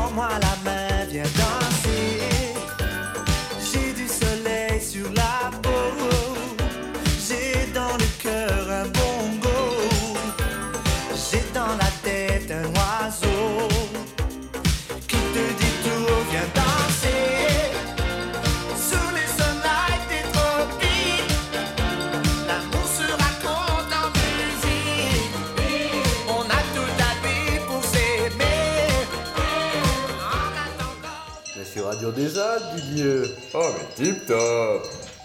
Tends-moi la main, viens danser. J'ai du soleil sur la peau. J'ai dans le cœur un bongo. J'ai dans la tête un oiseau qui te dit tout, viens danser. Sous les sunlights des tropiques, l'amour se raconte en musique. On a toute la vie pour s'aimer. En attendant. Mais sur Radio des Alpes, Didier. Oh, mais tip top.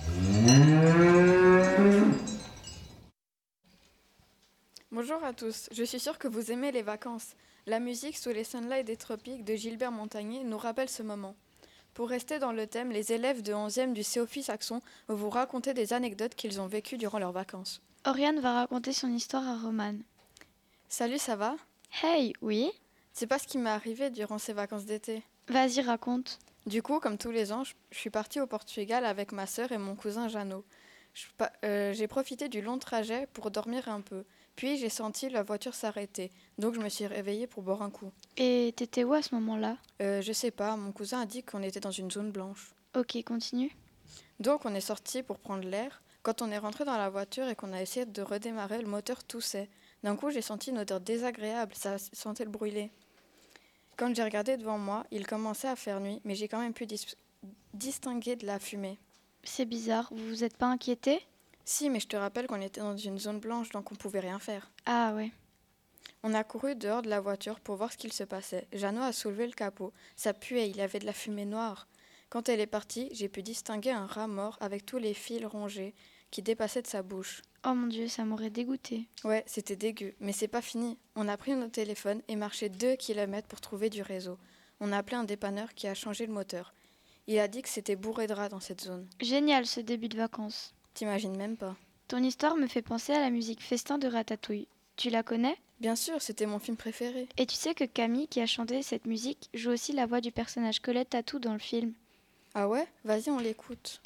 Bonjour à tous, je suis sûre que vous aimez les vacances. La musique sous les sunlights des tropiques de Gilbert Montagné nous rappelle ce moment. Pour rester dans le thème, les élèves de 11e du COFI Saxon vont vous raconter des anecdotes qu'ils ont vécues durant leurs vacances. Oriane va raconter son histoire à Romane. Salut, ça va ? Hey, oui ? C'est pas ce qui m'est arrivé durant ces vacances d'été. Vas-y, raconte. Du coup, comme tous les ans, je suis partie au Portugal avec ma sœur et mon cousin Jeannot. J'ai profité du long trajet pour dormir un peu. Puis j'ai senti la voiture s'arrêter, donc je me suis réveillée pour boire un coup. Et t'étais où à ce moment-là ? Je sais pas, mon cousin a dit qu'on était dans une zone blanche. Ok, continue. Donc on est sorti pour prendre l'air. Quand on est rentré dans la voiture et qu'on a essayé de redémarrer, le moteur toussait. D'un coup, j'ai senti une odeur désagréable, ça sentait le brûler. Quand j'ai regardé devant moi, il commençait à faire nuit, mais j'ai quand même pu distinguer de la fumée. C'est bizarre, vous vous êtes pas inquiété ? Si, mais je te rappelle qu'on était dans une zone blanche, donc on pouvait rien faire. Ah ouais. On a couru dehors de la voiture pour voir ce qu'il se passait. Jeannot a soulevé le capot. Ça puait, il y avait de la fumée noire. Quand elle est partie, j'ai pu distinguer un rat mort avec tous les fils rongés qui dépassaient de sa bouche. Oh mon Dieu, ça m'aurait dégoûté. Ouais, c'était dégueu, mais c'est pas fini. On a pris nos téléphones et marché 2 km pour trouver du réseau. On a appelé un dépanneur qui a changé le moteur. Il a dit que c'était bourré de rats dans cette zone. Génial ce début de vacances. T'imagines même pas. Ton histoire me fait penser à la musique Festin de Ratatouille. Tu la connais ? Bien sûr, c'était mon film préféré. Et tu sais que Camille, qui a chanté cette musique, joue aussi la voix du personnage Colette Tatou dans le film. Ah ouais ? Vas-y, on l'écoute.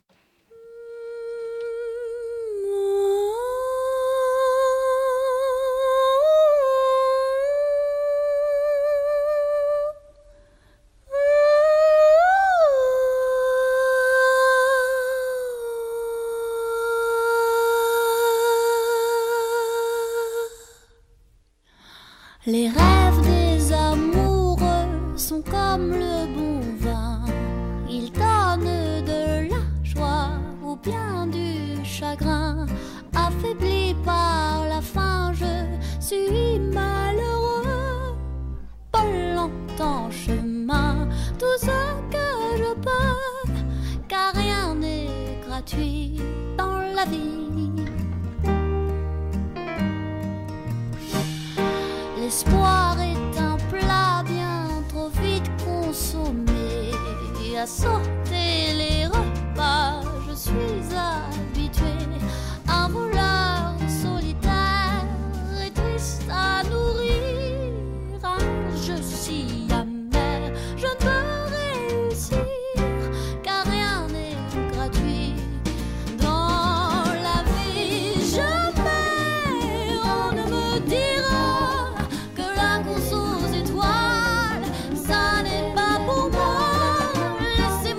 Les rêves des amoureux sont comme le bon vin. Ils donnent de la joie ou bien du chagrin. Affaibli par la faim, je suis malheureux. Pas longtemps en chemin, tout ce que je peux, car rien n'est gratuit dans la vie. L'espoir est un plat bien trop vite consommé. À sauter les repas, je suis habituée. Un voleur solitaire et triste à nourrir. Un jeu si amer, je ne peux réussir, car rien n'est gratuit dans la vie. Jamais on ne me dira aux étoiles, ça n'est pas pour moi. Laissez-moi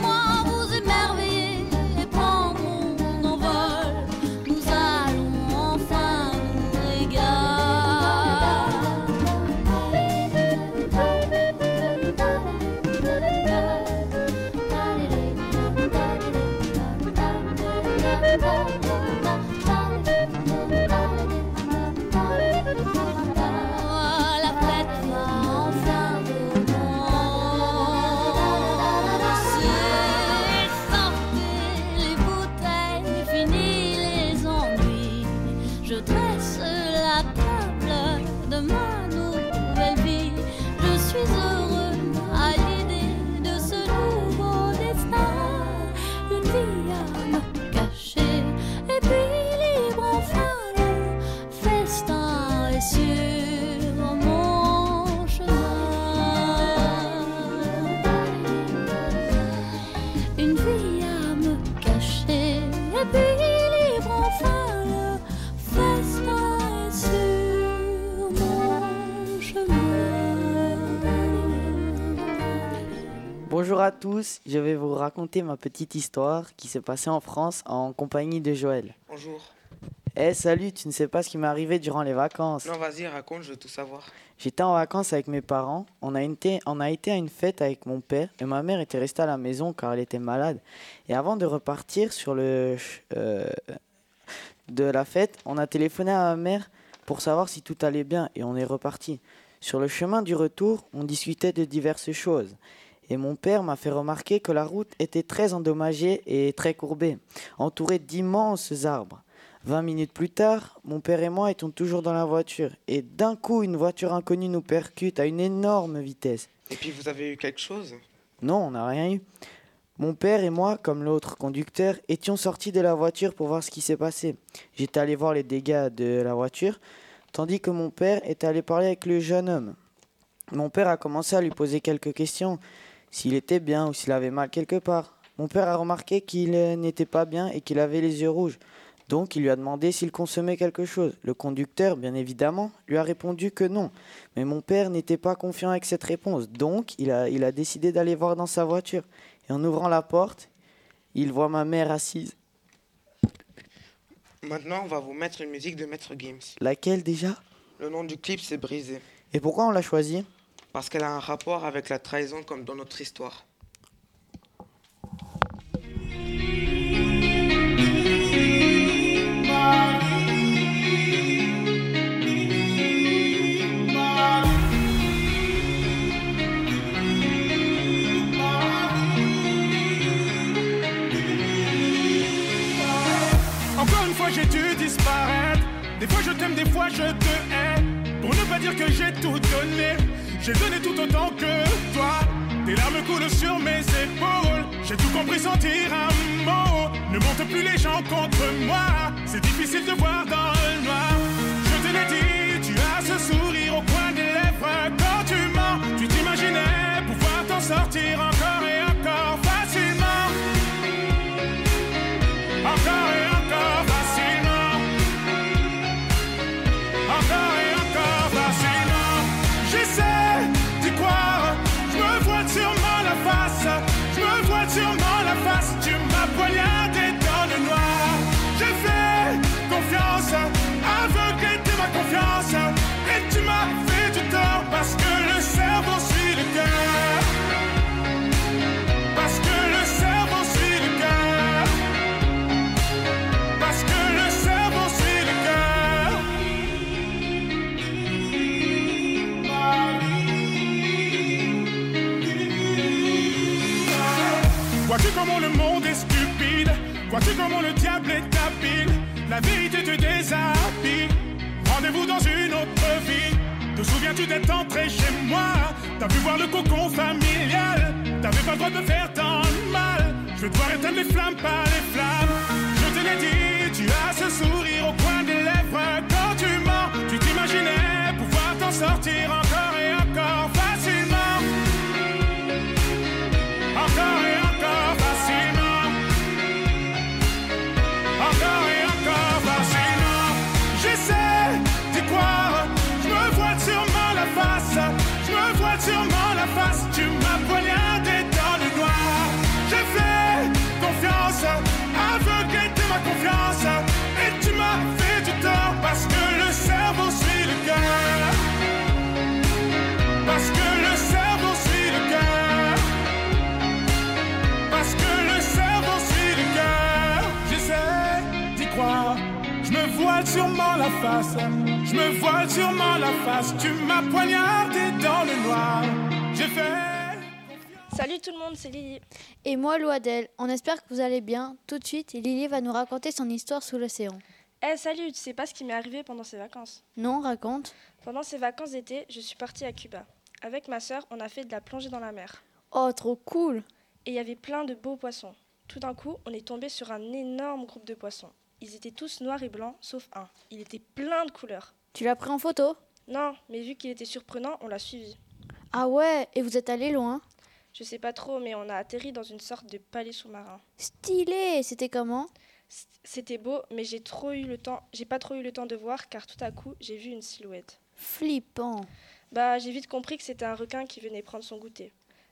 Bonjour à tous, je vais vous raconter ma petite histoire qui s'est passée en France en compagnie de Joël. Bonjour. Salut, tu ne sais pas ce qui m'est arrivé durant les vacances. Non, vas-y, raconte, je veux tout savoir. J'étais en vacances avec mes parents, on a été à une fête avec mon père et ma mère était restée à la maison car elle était malade. Et avant de repartir de la fête, on a téléphoné à ma mère pour savoir si tout allait bien et on est reparti. Sur le chemin du retour, on discutait de diverses choses. Et mon père m'a fait remarquer que la route était très endommagée et très courbée, entourée d'immenses arbres. 20 minutes plus tard, mon père et moi étions toujours dans la voiture. Et d'un coup, une voiture inconnue nous percute à une énorme vitesse. Et puis vous avez eu quelque chose? Non, on n'a rien eu. Mon père et moi, comme l'autre conducteur, étions sortis de la voiture pour voir ce qui s'est passé. J'étais allé voir les dégâts de la voiture, tandis que mon père était allé parler avec le jeune homme. Mon père a commencé à lui poser quelques questions, s'il était bien ou s'il avait mal quelque part. Mon père a remarqué qu'il n'était pas bien et qu'il avait les yeux rouges. Donc il lui a demandé s'il consommait quelque chose. Le conducteur, bien évidemment, lui a répondu que non. Mais mon père n'était pas confiant avec cette réponse. Donc il a décidé d'aller voir dans sa voiture. Et en ouvrant la porte, il voit ma mère assise. Maintenant, on va vous mettre une musique de Maître Gims. Laquelle déjà? Le nom du clip, c'est Brisé. Et pourquoi on l'a choisie? Parce qu'elle a un rapport avec la trahison comme dans notre histoire. Encore une fois j'ai dû disparaître. Des fois je t'aime, des fois je te hais. Pour ne pas dire que j'ai tout donné, j'ai donné tout autant que toi. Tes larmes coulent sur mes épaules. J'ai tout compris sans dire un mot. Ne monte plus les gens contre moi. C'est difficile de voir dans le noir. Je te l'ai dit, tu as ce sourire au coin des lèvres. Quand tu mens, tu t'imaginais pouvoir t'en sortir encore et encore facilement. Encore et encore facilement. Encore et encore facilement. J'essaie d'y croire. Je me vois sûrement la face. Je me vois sûrement la face. Tu m'as poignardé dans le noir. J'ai fait confiance, aveuglé de ma confiance. Et tu m'as fait du tort parce que le cerveau suit le cœur. Parce que le cerveau suit le cœur. Parce que le cerveau suit le cœur. Vois-tu comment le monde est stupide? Vois-tu comment le diable est habile? La vérité te déshabille. Rendez-vous dans une autre vie. Te souviens-tu d'être entré chez moi? T'as pu voir le cocon familial. T'avais pas le droit de faire tant de mal. Je vais devoir éteindre les flammes par les flammes. Je te l'ai dit, tu as ce sourire au coin des lèvres. Quand tu mens, tu t'imaginais pouvoir t'en sortir encore et encore facilement. Encore et encore facilement. Encore et encore facilement. J'essaie d'y croire. Je me vois sûrement la face. Je me vois sûrement la face. Tu m'as poignardé dans le noir. J'ai fait confiance, aveuglé de ma confiance. Et tu m'as fait du tort parce que le cerveau suit le cœur. Parce que le cerveau suit le cœur. Parce que le cerveau suit le cœur. J'essaie d'y croire. Je me voile sûrement la face. Je me voile sûrement la face. Tu m'as poignardé dans le noir. J'ai fait... Salut tout le monde, c'est Lily. Et moi, Loadel, on espère que vous allez bien. Tout de suite, Lily va nous raconter son histoire sous l'océan. Salut, tu sais pas ce qui m'est arrivé pendant ces vacances? Non, raconte. Pendant ces vacances d'été, je suis partie à Cuba. Avec ma sœur, on a fait de la plongée dans la mer. Oh, trop cool. Et il y avait plein de beaux poissons. Tout d'un coup, on est tombé sur un énorme groupe de poissons. Ils étaient tous noirs et blancs, sauf un. Il était plein de couleurs. Tu l'as pris en photo? Non, mais vu qu'il était surprenant, on l'a suivi. Ah ouais, et vous êtes allé loin? Je sais pas trop, mais on a atterri dans une sorte de palais sous-marin. Stylé. C'était comment? C'était beau, mais j'ai pas trop eu le temps de voir car tout à coup, j'ai vu une silhouette. Flippant. Bah, j'ai vite compris que c'était un requin qui venait prendre son goûter.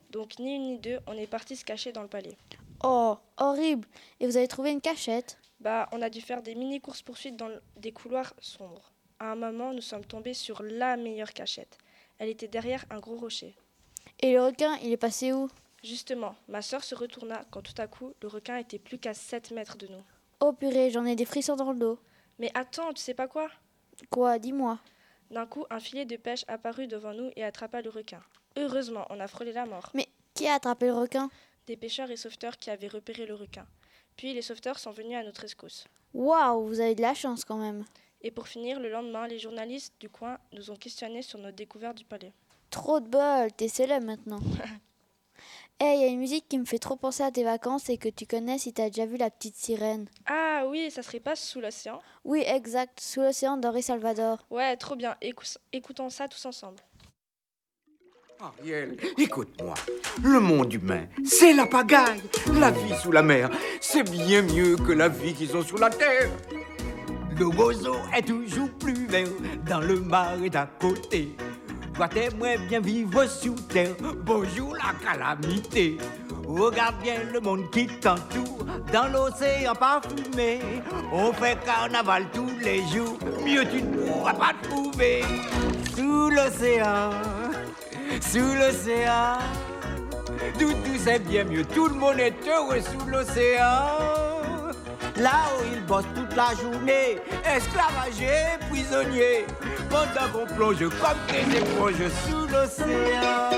Donc ni une ni deux, on est parti se cacher dans le palais. Oh, horrible. Et vous avez trouvé une cachette? On a dû faire des mini-courses-poursuites dans des couloirs sombres. À un moment, nous sommes tombés sur la meilleure cachette. Elle était derrière un gros rocher. Et le requin, il est passé où? Justement, ma sœur se retourna quand tout à coup, le requin était plus qu'à 7 mètres de nous. Oh purée, j'en ai des frissons dans le dos. Mais attends, tu sais pas quoi? Quoi? Dis-moi. D'un coup, un filet de pêche apparut devant nous et attrapa le requin. Heureusement, on a frôlé la mort. Mais qui a attrapé le requin? Des pêcheurs et sauveteurs qui avaient repéré le requin. Puis les sauveteurs sont venus à notre rescousse. Waouh, vous avez de la chance quand même. Et pour finir, le lendemain, les journalistes du coin nous ont questionnés sur notre découverte du palais. Trop de bol, t'es célèbre maintenant. Hey, y a une musique qui me fait trop penser à tes vacances et que tu connais si t'as déjà vu La Petite Sirène. Ah oui, ça serait pas Sous l'océan? Oui, exact, Sous l'océan d'Henri Salvador. Ouais, trop bien. Écoutons ça tous ensemble. Ariel, écoute-moi. Le monde humain, c'est la pagaille. La vie sous la mer, c'est bien mieux que la vie qu'ils ont sur la terre. Le roseau est toujours plus vert dans le marais d'à côté. Toi, t'aimerais bien vivre sous terre. Bonjour la calamité. Regarde bien le monde qui t'entoure dans l'océan parfumé. On fait carnaval tous les jours. Mieux tu ne pourras pas trouver. Sous l'océan, sous l'océan, tout c'est bien mieux. Tout le monde est heureux sous l'océan. Là où ils bossent toute la journée, esclavagés, prisonniers, pendant qu'on plonge comme des éponges sous l'océan.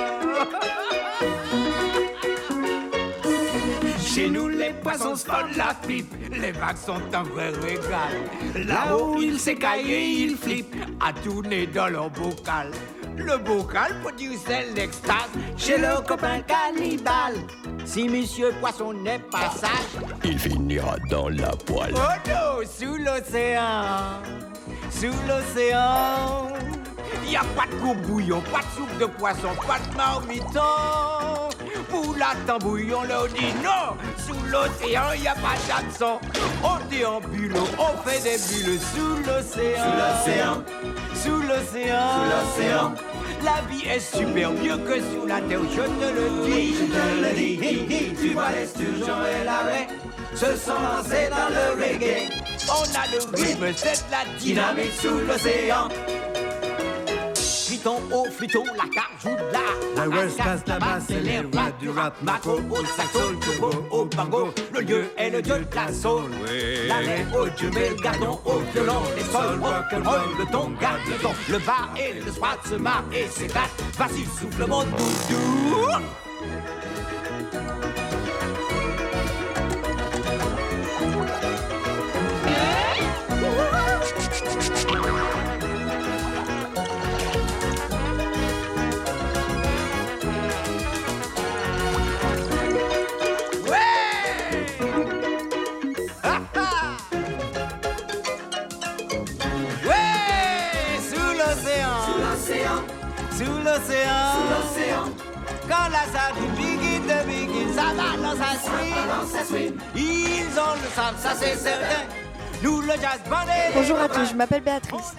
Chez nous, les poissons se font la pipe, les vagues sont un vrai régal. Là-haut, ils s'écaillent et ils flippent, à tourner dans leur bocal. Le bocal produit l'extase chez leur copain cannibale. Si monsieur poisson n'est pas sage, il finira dans la poêle. Oh non, sous l'océan, sous l'océan, y a pas de courbouillon, pas de soupe de poisson, pas de marmiton. Pour la tambouille, on leur dit non. Sous l'océan, y a pas d'hameçon. On déambule, on fait des bulles sous l'océan. Sous l'océan, sous l'océan, sous l'océan. La vie est super mieux que sous la terre, je te le dis. Je te le dis, tu vois les sturgeons et l'arrêt se sont lancés dans le reggae. On a le rythme, c'est de la dynamique sous l'océan. Fliton, oh fliton, la carte joue de la West Coast, la basse, c'est les rats du rap. Macro, au saxo, turbo, au bango. Le lieu est le dieu de la soul. L'arrêt au dieu, mais le gardon au violon. Les sols, rock'n'roll, le ton, garde le ton. Le bar et le spot se marrent et s'éclatent. Vas-y, souffle mon doudou. Sous l'océan, quand la sardine begin, ça balance à swing. Ils ont le sable, ça c'est certain. Nous le jazz bandé. Bonjour à tous, je m'appelle Béatrice.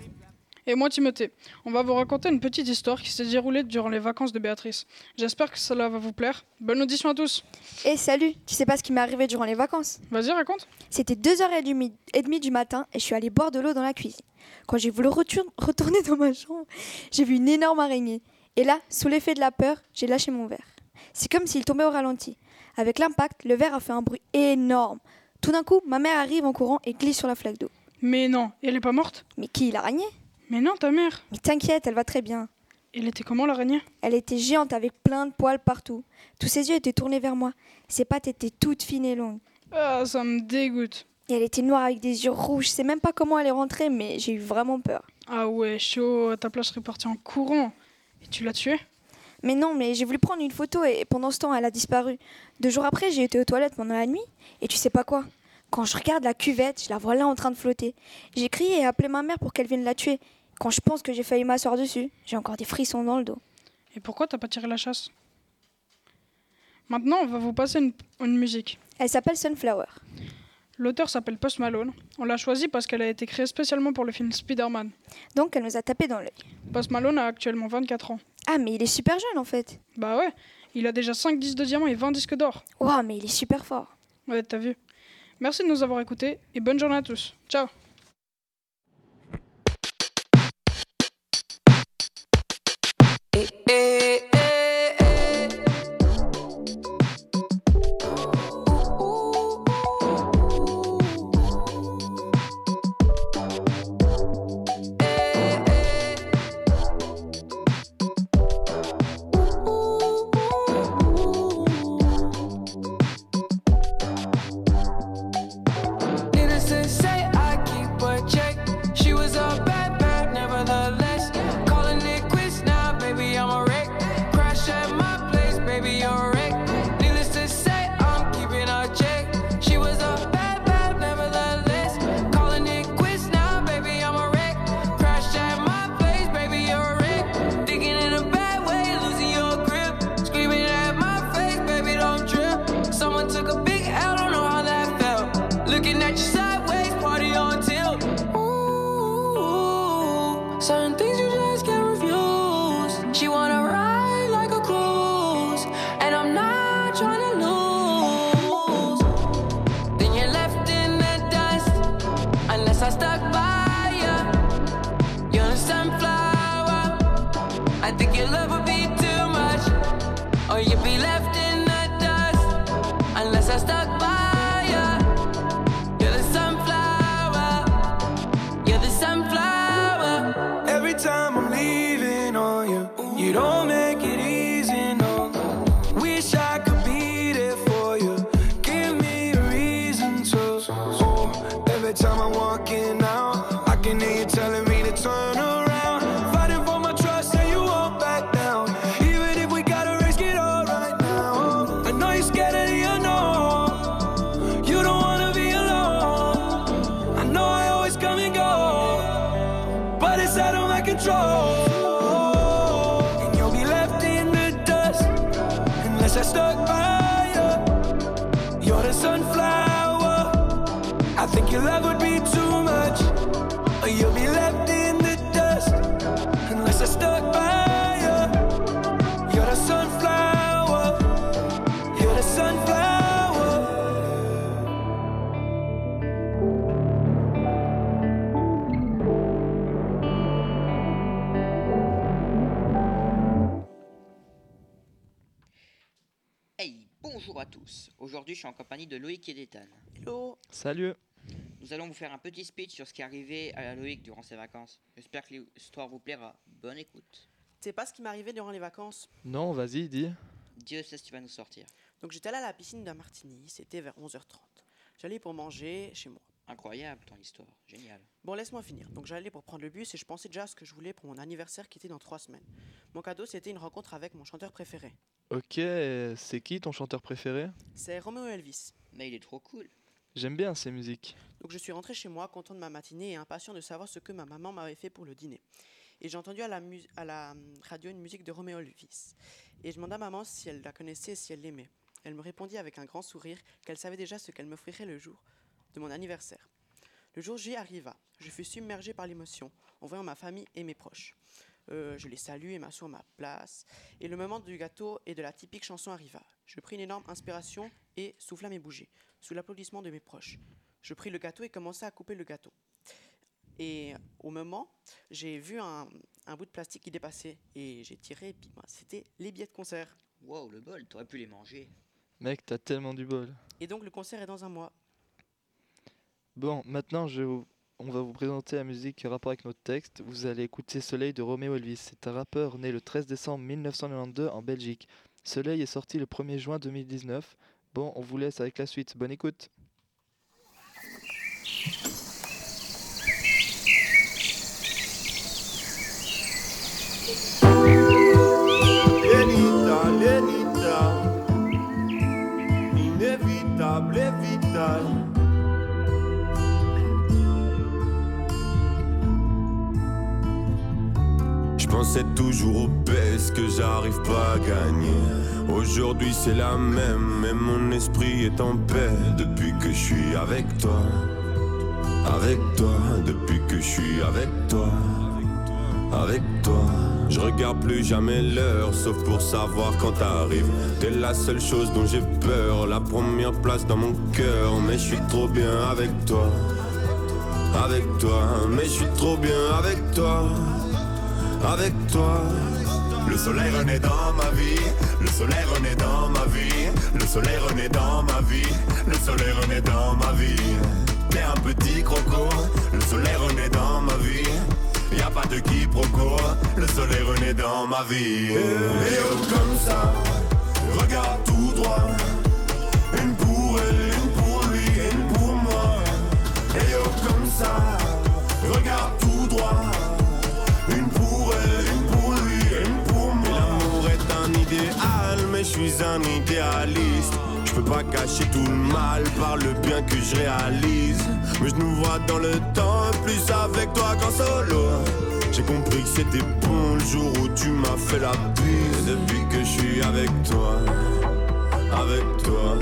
Et moi Timothée. On va vous raconter une petite histoire qui s'est déroulée durant les vacances de Béatrice. J'espère que cela va vous plaire. Bonne audition à tous. Et salut, tu sais pas ce qui m'est arrivé durant les vacances? Vas-y, raconte. C'était 2h30 du matin et je suis allée boire de l'eau dans la cuisine. Quand j'ai voulu retourner dans ma chambre, j'ai vu une énorme araignée. Et là, sous l'effet de la peur, j'ai lâché mon verre. C'est comme s'il tombait au ralenti. Avec l'impact, le verre a fait un bruit énorme. Tout d'un coup, ma mère arrive en courant et glisse sur la flaque d'eau. Mais non, elle est pas morte? Mais qui, l'araignée? Mais non, ta mère. Mais t'inquiète, elle va très bien. Elle était comment, l'araignée? Elle était géante avec plein de poils partout. Tous ses yeux étaient tournés vers moi. Ses pattes étaient toutes fines et longues. Ah, ça me dégoûte. Et elle était noire avec des yeux rouges. Je sais même pas comment elle est rentrée, mais j'ai eu vraiment peur. Ah ouais, chaud. À ta place, je serais partie en courant. Et tu l'as tuée? Mais non, mais j'ai voulu prendre une photo et pendant ce temps, elle a disparu. 2 jours après, j'ai été aux toilettes pendant la nuit. Et tu sais pas quoi? Quand je regarde la cuvette, je la vois là en train de flotter. J'ai crié et appelé ma mère pour qu'elle vienne la tuer. Quand je pense que j'ai failli m'asseoir dessus, j'ai encore des frissons dans le dos. Et pourquoi t'as pas tiré la chasse? Maintenant, on va vous passer une musique. Elle s'appelle Sunflower. L'auteur s'appelle Post Malone. On l'a choisie parce qu'elle a été créée spécialement pour le film Spider-Man. Donc elle nous a tapé dans l'œil. Post Malone a actuellement 24 ans. Ah, mais il est super jeune en fait. Bah ouais, Il a déjà 5 disques de diamant et 20 disques d'or. Waouh, mais il est super fort. Ouais, t'as vu. Merci de nous avoir écoutés et bonne journée à tous. Ciao. Certain things you just can't refuse. She wanna ride like a cruise, and I'm not trying to lose. Then you're left in the dust, unless I stuck by you. You're a sunflower. I think your love would be too much, or you'd be left in the dust, unless I stuck by you. You're the sunflower. You're the sunflower. Every time I'm leaving on you, you don't make it easy, no. Wish I could be there for you. Give me a reason to. Oh, every time I'm walking out, I can hear you telling me to turn around. Fighting for my trust and you won't back down. Even if we gotta risk it all right now. I know you're scared of the unknown. You don't wanna be alone. I know I always come and go, but it's out of my control. And you'll be left in the dust unless I stuck by you. You're the sunflower. I think your love would be too much, or you'll be left in the dust unless I stuck by you. You're the sunflower. You're the sunflower. Hey, bonjour à tous. Aujourd'hui, je suis en compagnie de Loïc et d'Ethan. Hello. Salut. Nous allons vous faire un petit speech sur ce qui est arrivé à Loïc durant ses vacances. J'espère que l'histoire vous plaira. Bonne écoute. Tu sais pas ce qui m'est arrivé durant les vacances? Non, vas-y, dis. Dieu sait ce qui va nous sortir. Donc j'étais allé à la piscine de Martigny, c'était vers 11h30. J'allais pour manger chez moi. Incroyable ton histoire, génial. Bon, laisse-moi finir. Donc j'allais pour prendre le bus et je pensais déjà à ce que je voulais pour mon anniversaire qui était dans 3 semaines. Mon cadeau, c'était une rencontre avec mon chanteur préféré. Ok, c'est qui ton chanteur préféré? C'est Romeo Elvis. Mais il est trop cool. J'aime bien ces musiques. Donc je suis rentré chez moi, content de ma matinée et impatient de savoir ce que ma maman m'avait fait pour le dîner. Et j'ai entendu à la radio une musique de Romeo Elvis. Et je demandai à maman si elle la connaissait et si elle l'aimait. Elle me répondit avec un grand sourire qu'elle savait déjà ce qu'elle m'offrirait le jour de mon anniversaire. Le jour J arriva. Je fus submergé par l'émotion en voyant ma famille et mes proches. Je les salue et m'assois à ma place. Et le moment du gâteau et de la typique chanson arriva. Je pris une énorme inspiration et souffla mes bougies, sous l'applaudissement de mes proches. Je pris le gâteau et commençai à couper le gâteau. Et au moment, j'ai vu un bout de plastique qui dépassait. Et j'ai tiré, et puis c'était les billets de concert. Wow, le bol, t'aurais pu les manger. Mec, t'as tellement du bol. Et donc le concert est dans un mois. Bon, maintenant, on va vous présenter la musique en rapport avec notre texte. Vous allez écouter Soleil de Romeo Elvis. C'est un rappeur né le 13 décembre 1992 en Belgique. Soleil est sorti le 1er juin 2019. Bon, on vous laisse avec la suite. Bonne écoute. Lenita, Lenita, inévitable et vital. Je pensais toujours au PS que j'arrive pas à gagner. Aujourd'hui c'est la même, mais mon esprit est en paix. Depuis que je suis avec toi, depuis que je suis avec toi. avec toi. Je regarde plus jamais l'heure, sauf pour savoir quand t'arrives. T'es la seule chose dont j'ai peur, la première place dans mon cœur. Mais je suis trop bien avec toi, avec toi. Mais je suis trop bien avec toi, avec toi. Le soleil renaît dans ma vie, le soleil renaît dans ma vie, le soleil renaît dans ma vie, le soleil renaît dans ma vie. T'es un petit croco, le soleil renaît dans ma vie. Y'a pas de quiproquo, le soleil renaît dans ma vie. Et oh comme ça, regarde tout droit. Une pour elle, une pour lui, une pour moi. Et oh comme ça, regarde tout droit. Une pour elle, une pour lui, une pour moi. L'amour est un idéal, mais je suis un idéaliste. Je peux pas cacher tout le mal par le bien que je réalise. Mais je nous vois dans le temps, plus avec toi qu'en solo. J'ai compris que c'était bon le jour où tu m'as fait la bise. Depuis que je suis avec toi, avec toi,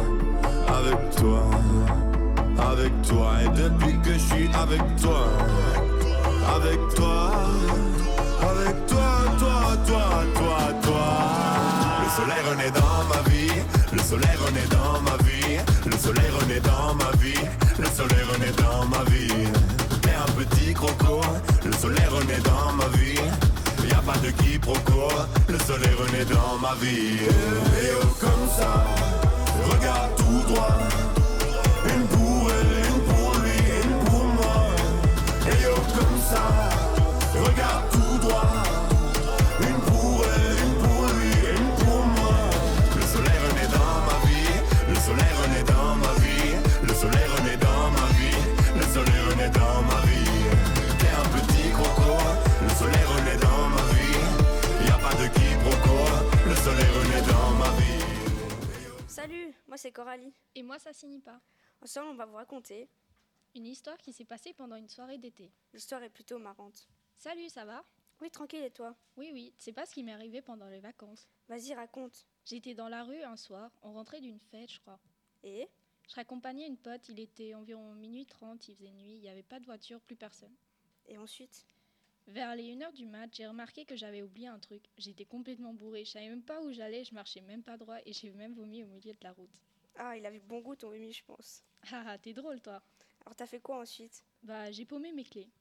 avec toi, avec toi. Et depuis que je suis avec toi, avec toi, avec toi, toi, toi, toi, toi. Le soleil renaît dans ma vie, le soleil renaît dans ma vie, le soleil renaît dans ma vie, le soleil renaît dans ma vie. T'es un petit croco, le soleil renaît dans ma vie. Y'a pas de quiproquo, le soleil renaît dans ma vie. Et oh comme ça, regarde tout droit. Une pour elle, une pour lui, une pour moi. Et oh comme ça, regarde tout droit. Une pour elle, une pour lui, une pour moi. Le soleil renaît dans ma vie, le soleil renaît dans ma vie, le soleil renaît dans ma vie, le soleil renaît dans ma vie. T'es un petit croco, le soleil renaît dans ma vie. Y'a pas de quiproquo, le soleil renaît dans ma vie. Salut, moi c'est Coralie. Et moi ça signifie pas. Ensemble on va vous raconter une histoire qui s'est passée pendant une soirée d'été. L'histoire est plutôt marrante. Salut, ça va? Oui, tranquille, et toi? Oui, c'est pas ce qui m'est arrivé pendant les vacances. Vas-y, raconte. J'étais dans la rue un soir, on rentrait d'une fête, je crois. Et? Je raccompagnais une pote, il était environ minuit 30, il faisait nuit, il n'y avait pas de voiture, plus personne. Et ensuite? Vers les 1h du mat, j'ai remarqué que j'avais oublié un truc. J'étais complètement bourrée, je savais même pas où j'allais, je marchais même pas droit et j'ai même vomi au milieu de la route. Ah, il avait bon goût ton vomi, je pense. Ah, t'es drôle toi. Alors t'as fait quoi ensuite? Bah, j'ai paumé mes clés.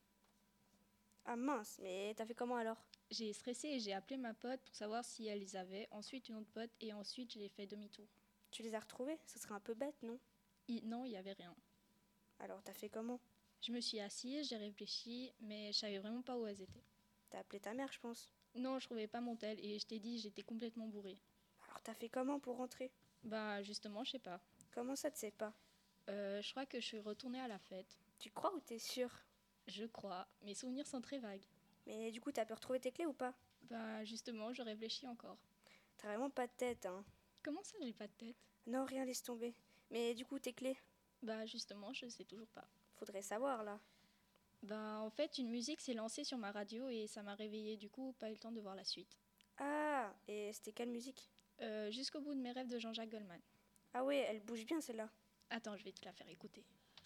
Ah mince, mais t'as fait comment alors? J'ai stressé et j'ai appelé ma pote pour savoir si elle les avait, ensuite une autre pote et ensuite j'ai fait demi-tour. Tu les as retrouvées? Ça serait un peu bête, non? Non, il y avait rien. Alors t'as fait comment? Je me suis assise, j'ai réfléchi, mais je savais vraiment pas où elles étaient. T'as appelé ta mère, je pense? Non, je trouvais pas mon tel et je t'ai dit j'étais complètement bourrée. Alors t'as fait comment pour rentrer? Bah justement, je sais pas. Comment ça, tu sais pas? Je crois que je suis retournée à la fête. Tu crois ou t'es sûre? Je crois. Mes souvenirs sont très vagues. Mais du coup, t'as pu retrouver tes clés ou pas? Bah justement, je réfléchis encore. T'as vraiment pas de tête, hein? Comment ça, j'ai pas de tête? Non, rien, laisse tomber. Mais du coup, tes clés? Bah justement, je sais toujours pas. Faudrait savoir, là. Bah en fait, une musique s'est lancée sur ma radio et ça m'a réveillée. Du coup, pas eu le temps de voir la suite. Ah, et c'était quelle musique? Jusqu'au bout de mes rêves de Jean-Jacques Goldman. Ah ouais, elle bouge bien, celle-là. Attends, je vais te la faire écouter.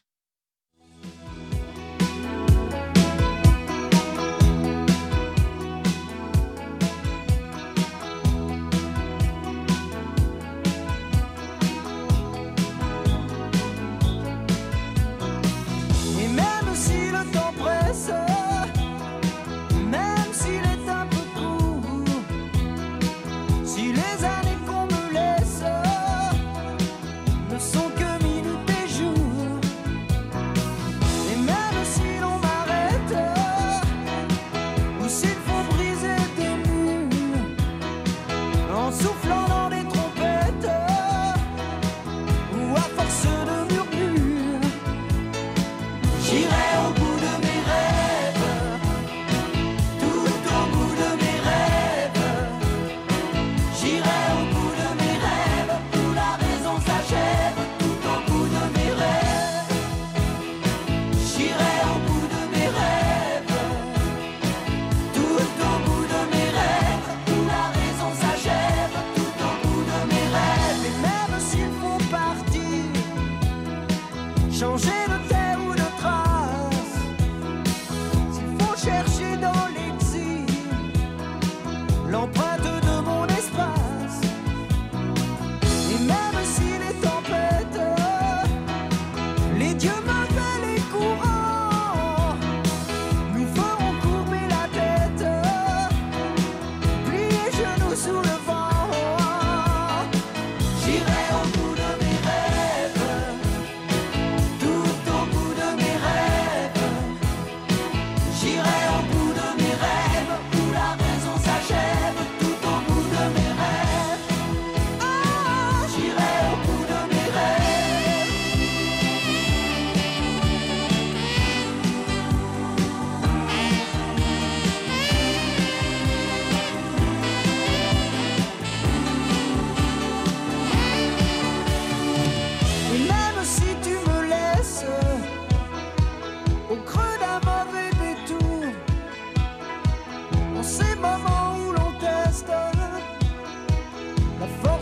Et même si le temps presse, même s'il est un peu court, si les années qu'on me laisse ne sont que minutes et jours, et même si l'on m'arrête, ou s'il faut briser des murs, en soufflant dans des trompettes, ou à force de murmures, j'irai au bout de mes rêves, tout au bout de mes rêves. J'irai au bout de mes rêves, où la raison s'achève, tout au bout de mes rêves. J'irai au bout de mes rêves, tout au bout de mes rêves, où la raison s'achève, tout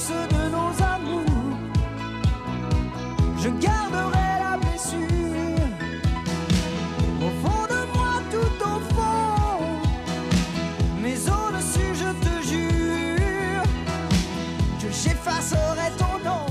source de nos amours. Je garderai la blessure au fond de moi, tout au fond. Mais au-dessus, je te jure que j'effacerai ton nom.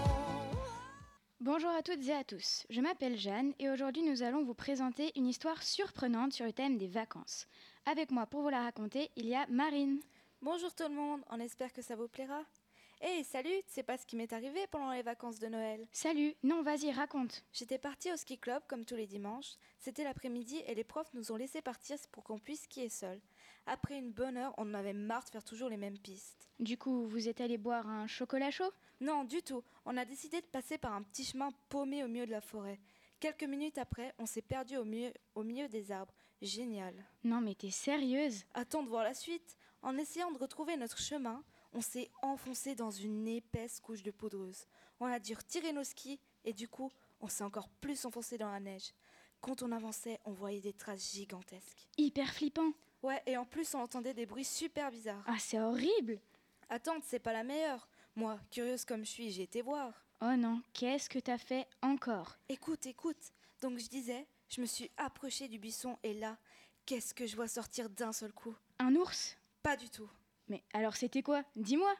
Bonjour à toutes et à tous, je m'appelle Jeanne et aujourd'hui nous allons vous présenter une histoire surprenante sur le thème des vacances. Avec moi pour vous la raconter, il y a Marine. Bonjour tout le monde, on espère que ça vous plaira. Hey, salut, tu sais pas ce qui m'est arrivé pendant les vacances de Noël? Salut, non vas-y raconte. J'étais partie au ski club comme tous les dimanches. C'était l'après-midi et les profs nous ont laissé partir pour qu'on puisse skier seuls. Après une bonne heure, on en avait marre de faire toujours les mêmes pistes. Du coup, vous êtes allé boire un chocolat chaud? Non, du tout. On a décidé de passer par un petit chemin paumé au milieu de la forêt. Quelques minutes après, on s'est perdu au milieu des arbres. Génial. Non mais t'es sérieuse? Attends de voir la suite. En essayant de retrouver notre chemin, on s'est enfoncé dans une épaisse couche de poudreuse. On a dû retirer nos skis et du coup, on s'est encore plus enfoncé dans la neige. Quand on avançait, on voyait des traces gigantesques. Hyper flippant. Ouais, et en plus, on entendait des bruits super bizarres. Ah, c'est horrible. Attends, c'est pas la meilleure. Moi, curieuse comme je suis, j'ai été voir. Oh non, qu'est-ce que t'as fait encore? Écoute. Donc je disais, je me suis approchée du buisson et là, qu'est-ce que je vois sortir d'un seul coup? Un ours? Pas du tout. Mais alors c'était quoi? Dis-moi.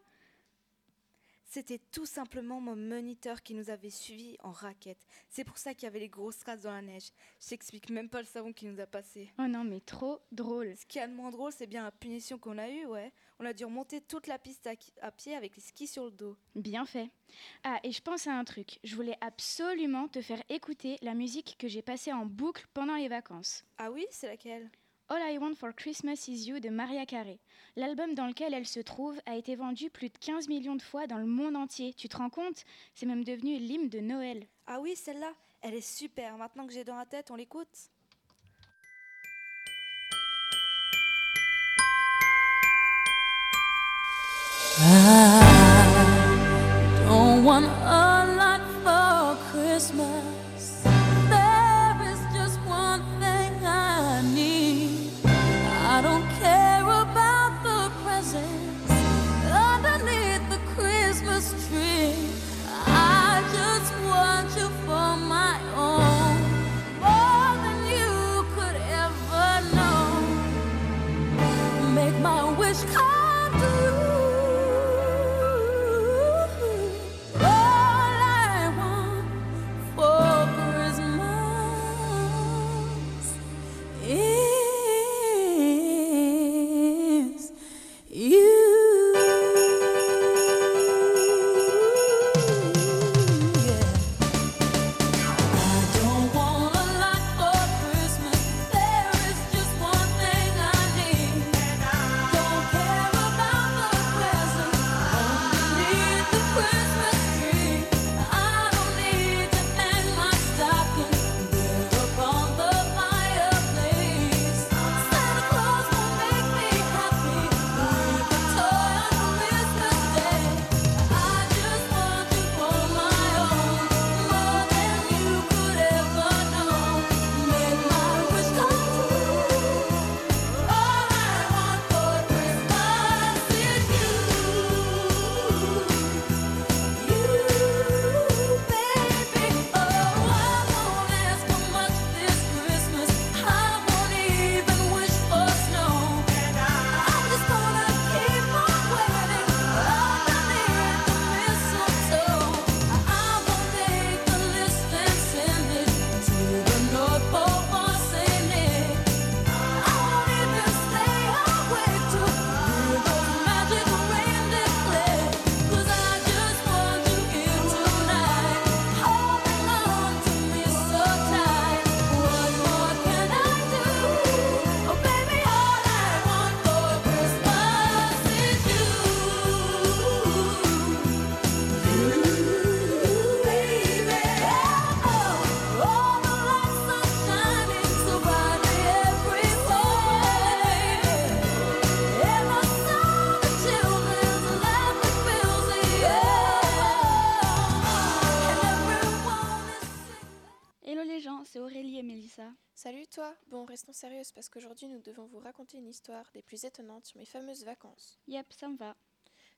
C'était tout simplement mon moniteur qui nous avait suivis en raquette. C'est pour ça qu'il y avait les grosses traces dans la neige. Je t'explique même pas le savon qui nous a passé. Oh non, mais trop drôle. Ce qui est le moins drôle, c'est bien la punition qu'on a eue, ouais. On a dû remonter toute la piste à pied avec les skis sur le dos. Bien fait. Ah, et je pense à un truc. Je voulais absolument te faire écouter la musique que j'ai passée en boucle pendant les vacances. Ah oui, c'est laquelle? All I Want for Christmas Is You de Mariah Carey. L'album dans lequel elle se trouve a été vendu plus de 15 millions de fois dans le monde entier. Tu te rends compte? C'est même devenu l'hymne de Noël. Ah oui, celle-là, elle est super. Maintenant que j'ai dans la tête, on l'écoute. I don't want a lot for Christmas. There is just one thing I need. I don't care about the presents underneath the Christmas tree. I just want you for my own, more than you could ever know. Make my wish come true. Salut toi. Bon, restons sérieuses parce qu'aujourd'hui nous devons vous raconter une histoire des plus étonnantes sur mes fameuses vacances. Yep, ça me va.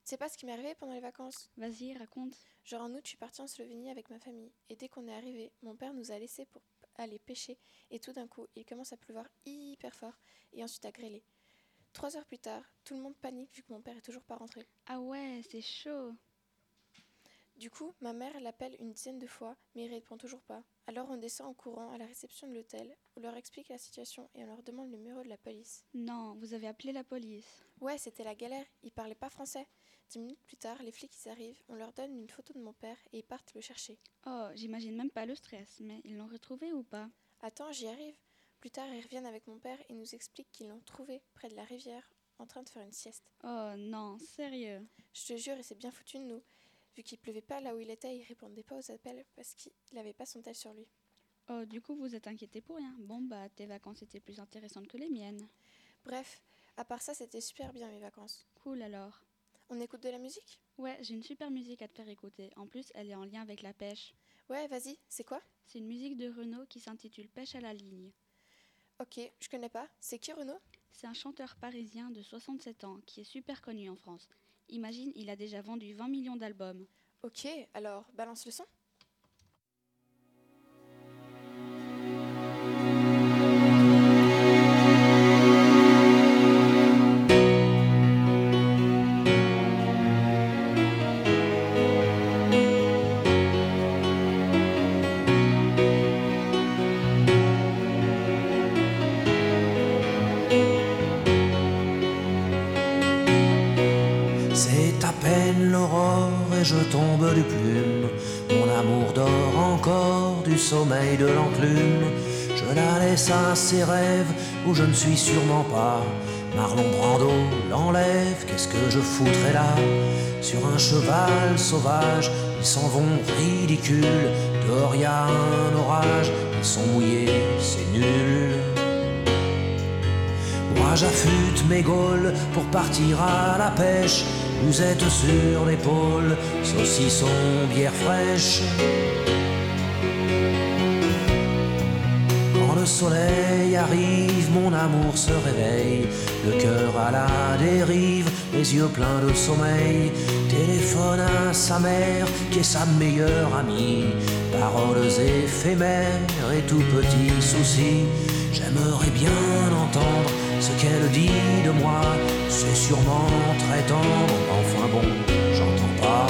C'est pas ce qui m'est arrivé pendant les vacances. Vas-y, raconte. Genre en août, je suis partie en Slovénie avec ma famille. Et dès qu'on est arrivé, mon père nous a laissés pour aller pêcher. Et tout d'un coup, il commence à pleuvoir hyper fort et ensuite à grêler. 3 heures plus tard, tout le monde panique vu que mon père est toujours pas rentré. Ah ouais, c'est chaud. Du coup, ma mère l'appelle une dizaine de fois, mais il répond toujours pas. Alors on descend en courant à la réception de l'hôtel, on leur explique la situation et on leur demande le numéro de la police. Non, vous avez appelé la police. Ouais, c'était la galère, ils parlaient pas français. 10 minutes plus tard, les flics ils arrivent, on leur donne une photo de mon père et ils partent le chercher. Oh, j'imagine même pas le stress, mais ils l'ont retrouvé ou pas? Attends, j'y arrive. Plus tard, ils reviennent avec mon père et nous expliquent qu'ils l'ont trouvé près de la rivière, en train de faire une sieste. Oh non, sérieux? Je te jure, il s'est bien foutu de nous. Vu qu'il pleuvait pas là où il était, il répondait pas aux appels parce qu'il avait pas son tel sur lui. Oh, du coup, vous êtes inquiété pour rien. Bon, bah, tes vacances étaient plus intéressantes que les miennes. Bref, à part ça, c'était super bien mes vacances. Cool alors. On écoute de la musique? Ouais, j'ai une super musique à te faire écouter. En plus, elle est en lien avec la pêche. Ouais, vas-y, c'est quoi? C'est une musique de Renaud qui s'intitule Pêche à la ligne. Ok, je connais pas. C'est qui Renaud? C'est un chanteur parisien de 67 ans qui est super connu en France. Imagine, il a déjà vendu 20 millions d'albums. Ok, alors balance le son. C'est à peine l'aurore et je tombe du plume. Mon amour dort encore du sommeil de l'enclume. Je la laisse à ses rêves où je ne suis sûrement pas. Marlon Brando l'enlève, qu'est-ce que je foutrais là? Sur un cheval sauvage, ils s'en vont ridicules. Dehors y a un orage, ils sont mouillés, c'est nul. Moi j'affûte mes gaules pour partir à la pêche. Musette sur l'épaule, saucisson, bière fraîche. Quand le soleil arrive, mon amour se réveille. Le cœur à la dérive, les yeux pleins de sommeil. Téléphone à sa mère, qui est sa meilleure amie. Paroles éphémères et tout petits soucis. J'aimerais bien entendre ce qu'elle dit de moi. C'est sûrement très tendre, enfin bon, j'entends pas.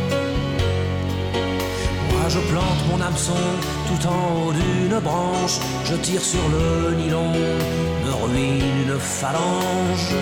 Moi je plante mon hameçon tout en haut d'une branche. Je tire sur le nylon, me ruine une phalange.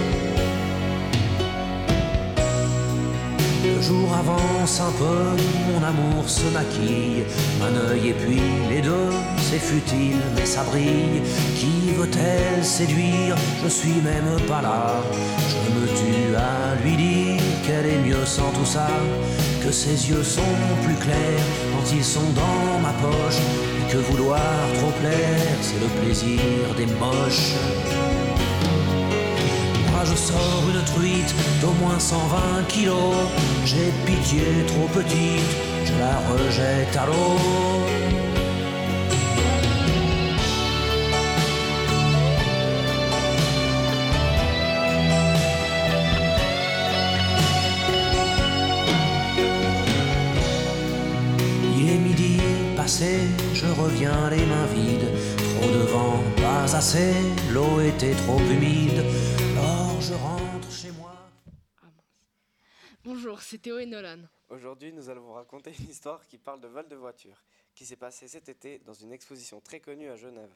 Le jour avance un peu, mon amour se maquille. Un œil et puis les deux, c'est futile mais ça brille. Qui veut-elle séduire? Je suis même pas là. Je me tue à lui dire qu'elle est mieux sans tout ça. Que ses yeux sont plus clairs quand ils sont dans ma poche. Et que vouloir trop plaire, c'est le plaisir des moches. Moi je sors une truite d'au moins 120 kilos. J'ai pitié trop petite, je la rejette à l'eau. Il est midi passé, je reviens les mains vides. Trop de vent, pas assez, l'eau était trop humide. Alors je rentre chez moi. Bonjour, c'est Théo et Nolan. Aujourd'hui, nous allons vous raconter une histoire qui parle de vol de voiture, qui s'est passée cet été dans une exposition très connue à Genève.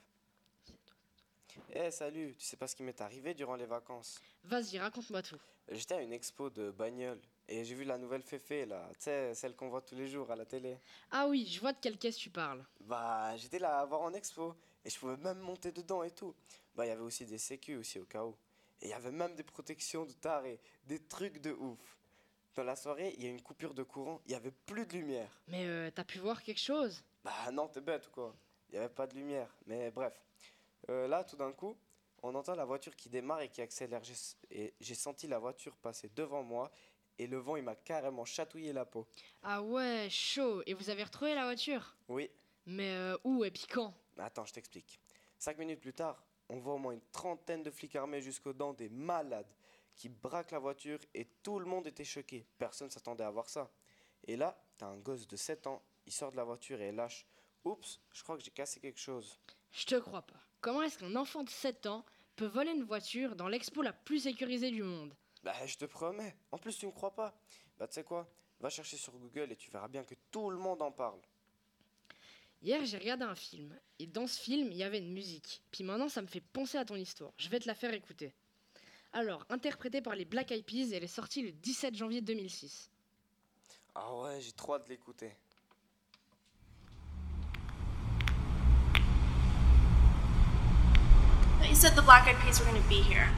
Salut, tu sais pas ce qui m'est arrivé durant les vacances? Vas-y, raconte-moi tout. J'étais à une expo de bagnoles et j'ai vu la nouvelle Féfé là, tu sais, celle qu'on voit tous les jours à la télé. Ah oui, je vois de quelle caisse tu parles. Bah, j'étais là à voir en expo et je pouvais même monter dedans et tout. Bah, il y avait aussi des sécu aussi au cas où. Et il y avait même des protections de taré, des trucs de ouf. Dans la soirée, il y a eu une coupure de courant, il y avait plus de lumière. Mais t'as pu voir quelque chose? Bah non, t'es bête ou quoi? Il y avait pas de lumière, mais bref. Là, tout d'un coup, on entend la voiture qui démarre et qui accélère. J'ai senti la voiture passer devant moi et le vent, il m'a carrément chatouillé la peau. Ah ouais, chaud. Et vous avez retrouvé la voiture? Oui. Mais où et puis quand? Attends, je t'explique. 5 minutes plus tard, on voit au moins une trentaine de flics armés jusqu'aux dents, des malades, qui braque la voiture et tout le monde était choqué. Personne s'attendait à voir ça. Et là, t'as un gosse de 7 ans, il sort de la voiture et lâche. Oups, je crois que j'ai cassé quelque chose. Je te crois pas. Comment est-ce qu'un enfant de 7 ans peut voler une voiture dans l'expo la plus sécurisée du monde? Bah, je te promets. En plus, tu me crois pas. Bah, tu sais quoi? Va chercher sur Google et tu verras bien que tout le monde en parle. Hier, j'ai regardé un film. Et dans ce film, il y avait une musique. Puis maintenant, ça me fait penser à ton histoire. Je vais te la faire écouter. Alors, interprétée par les Black Eyed Peas, elle est sortie le 17 janvier 2006. Ah ouais, j'ai trop hâte de l'écouter. You said the Black Eyed Peas were going to be here.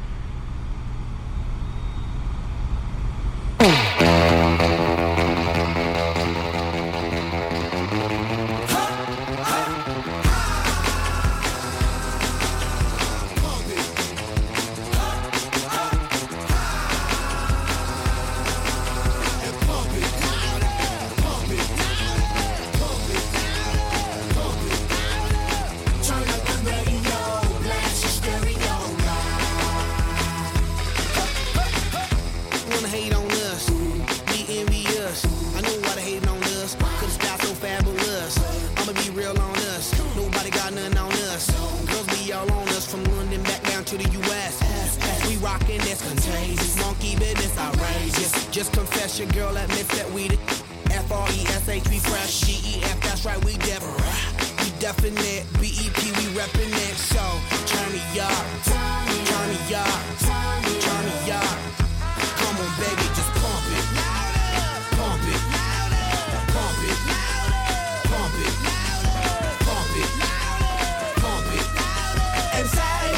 Just confess your girl admits that we the F-R-E-S-H, we fresh, G-E-F, that's right, we definite, B-E-P, we reppin' it, so turn me up, turn me up, turn me up, come on baby, just pump it, pump it, pump it, pump it, pump it, pump it, and side,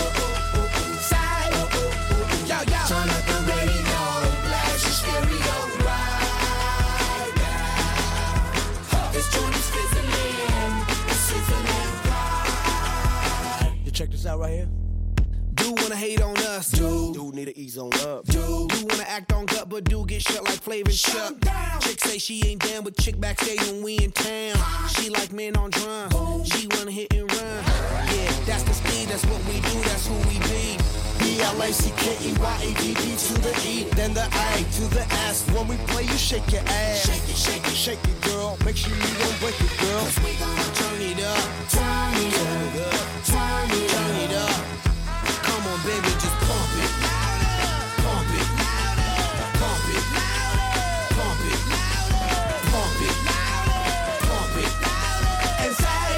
yo, yo, turn up the radio, blast your stereo right now. This joint is fizzling, it's sizzling right. You check this out right here. Do wanna hate on us, do need to ease on up, do wanna act on gut, but do get shut like Flavor Chuck. Chick say she ain't down, but chick backstage when we in town. She like men on drum, she wanna hit and run. Yeah, that's the speed, that's what we do, that's who we be. B-L-A-C-K-E-Y-A-D-D to the E, then the A to the S. When we play, you shake your ass. Shake it, shake it, shake it, girl. Make sure you don't break it, girl. 'Cause we gonna turn it up, turn it up, turn it up. Come on, baby, just pump it, pump it, pump it, pump it, pump it, pump it, and say,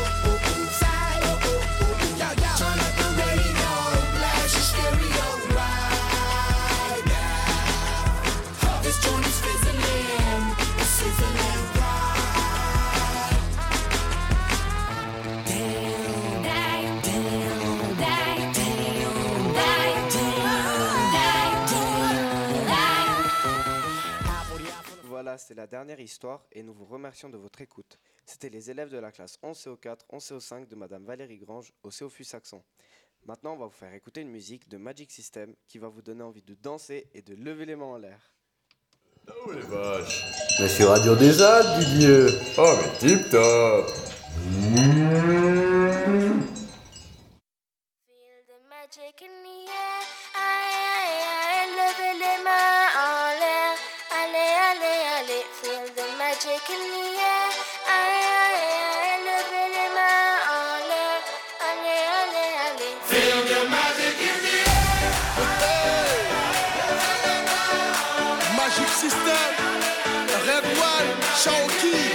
yo, yo. Turn up the radio, blast your stereo right now. This joint is fizzling, it's sizzling right. Damn, damn, damn, damn, damn, Voilà, c'est la dernière histoire et nous vous remercions de votre écoute. C'était les élèves de la classe 11CO4, 11CO5 de Madame Valérie Grange au COFU Saxon. Maintenant, on va vous faire écouter une musique de Magic System qui va vous donner envie de danser et de lever les mains en l'air. Oh les vaches. Mais sur Radio des Alpes, Didier. Oh mais tip top. Magic in the air, aïe aïe aïe, levez les mains en l'air, allez allez allez, feel the magic in the air, aïe aïe aïe, levez les mains en l'air, allez allez allez, Feel the magic in the air. Magic System, Red One, Shaoki.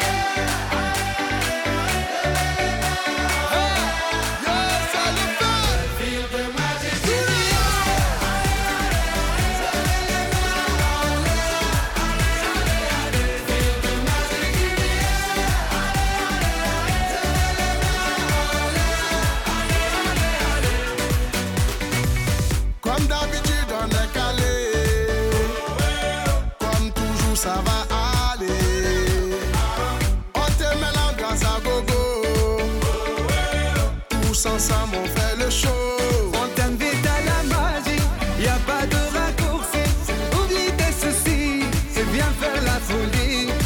Comme d'habitude on est calé, comme toujours ça va aller. On te met l'ambiance à gogo, tous ensemble on fait le show. On t'invite à la magie, y a pas de raccourci. Oublie tes soucis, c'est bien faire la folie.